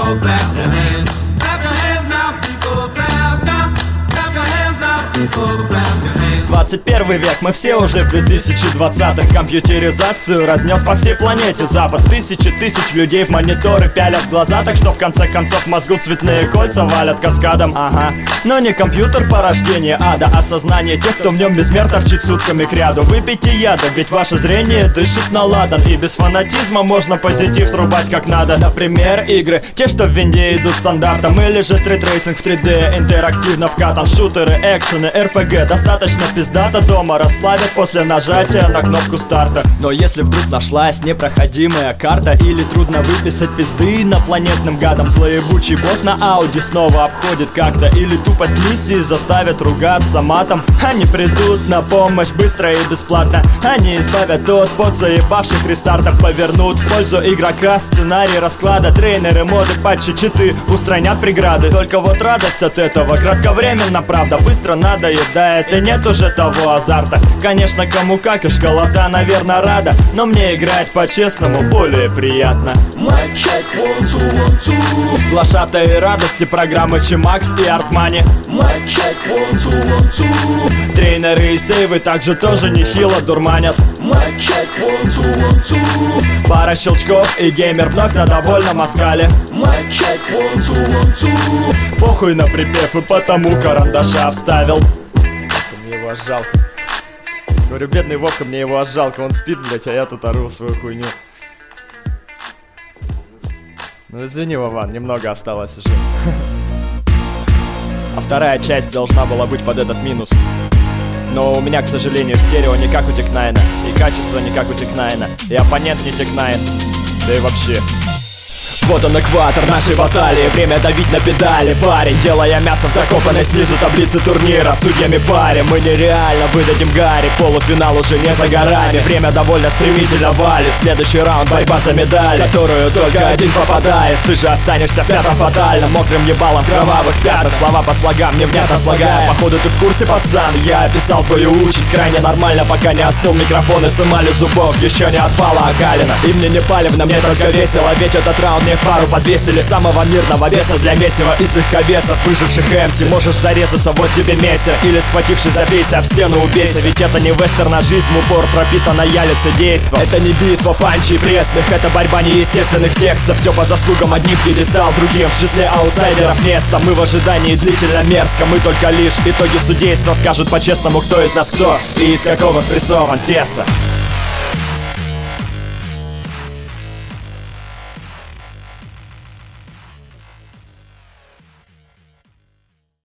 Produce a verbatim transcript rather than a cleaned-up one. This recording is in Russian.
people, clap your hands. Clap your hands now, people, clap, clap. Clap your hands now, people, clap your hands. двадцать первый век, мы все уже в две тысячи двадцатых. Компьютеризацию разнес по всей планете Запад. Тысячи тысяч людей в мониторы пялят глаза, так что в конце концов в мозгу цветные кольца валят каскадом. Ага, но не компьютер порождение ада, а сознание тех, кто в нем без мер торчит сутками кряду. Выпейте яда, ведь ваше зрение дышит на ладан, и без фанатизма можно позитив срубать как надо. Например, игры, те, что в винде идут стандартом, или же стритрейсинг в три дэ, интерактивно вкатан. Шутеры, экшены, эр пэ гэ, достаточно пиздата дома расслабят после нажатия на кнопку старта. Но если вдруг нашлась непроходимая карта, или трудно выписать пизды инопланетным гадам, злоебучий босс на Ауди снова обходит как-то, или тупость миссии заставят ругаться матом, они придут на помощь быстро и бесплатно. Они избавят от подзаебавших рестартов, повернут в пользу игрока сценарий расклада. Трейнеры, моды, патчи, читы устранят преграды. Только вот радость от этого кратковременно, правда, быстро надоедает, и нет уже того азарта. Конечно, кому как, и школота, наверное, рада, но мне играть по-честному более приятно. Mic check, one, two, one, two. Глашатые радости программы Чимакс и Артмани. Mic check, one, two, one, two. Трейнеры и сейвы также тоже нехило дурманят. Mic check, one, two, one, two. Пара щелчков и геймер вновь на довольном оскале. Mic check, one, two, one, two. Похуй на припев, и потому карандаша вставил. Мне его аж жалко. Говорю, бедный Вовка, мне его аж жалко. Он спит, блять, а я тут ору свою хуйню. Ну извини, Вован, немного осталось уже. А вторая часть должна была быть под этот минус. Но у меня, к сожалению, стерео не как у Текнайна, и качество не как у Текнайна, и оппонент не Текнайн, да и вообще. Вот он экватор нашей баталии, время давить на педали, парень, делая мясо в закопанной снизу таблицы турнира. Судьями паре, мы нереально выдадим Гарри, полуфинал уже не за горами. Время довольно стремительно валит, следующий раунд борьба за медаль, которую только один попадает. Ты же останешься в пятом фатальном, мокрым ебалом в кровавых пятнах. Слова по слогам невнятно слагая, походу ты в курсе, пацан. Я описал твою участь крайне нормально, пока не остыл микрофон и с эмали зубов еще не отпала окалина. И мне не палевно, мне только весело, ведь этот раунд мне в пару подвесили. Самого мирного веса для месива из легковесов, выживших эм си. Можешь зарезаться, вот тебе мессер, или схватившись забейся об стену, убейся. Ведь это не вестерн, а жизнь в упор пропитана я лицедейством. Это не битва панчей пресных, это борьба неестественных текстов. Все по заслугам одних пьедестал, другим в числе аутсайдеров место. Мы в ожидании длительно мерзко, мы только лишь итоги судейства скажут по-честному, кто из нас кто и из какого спрессован тесно.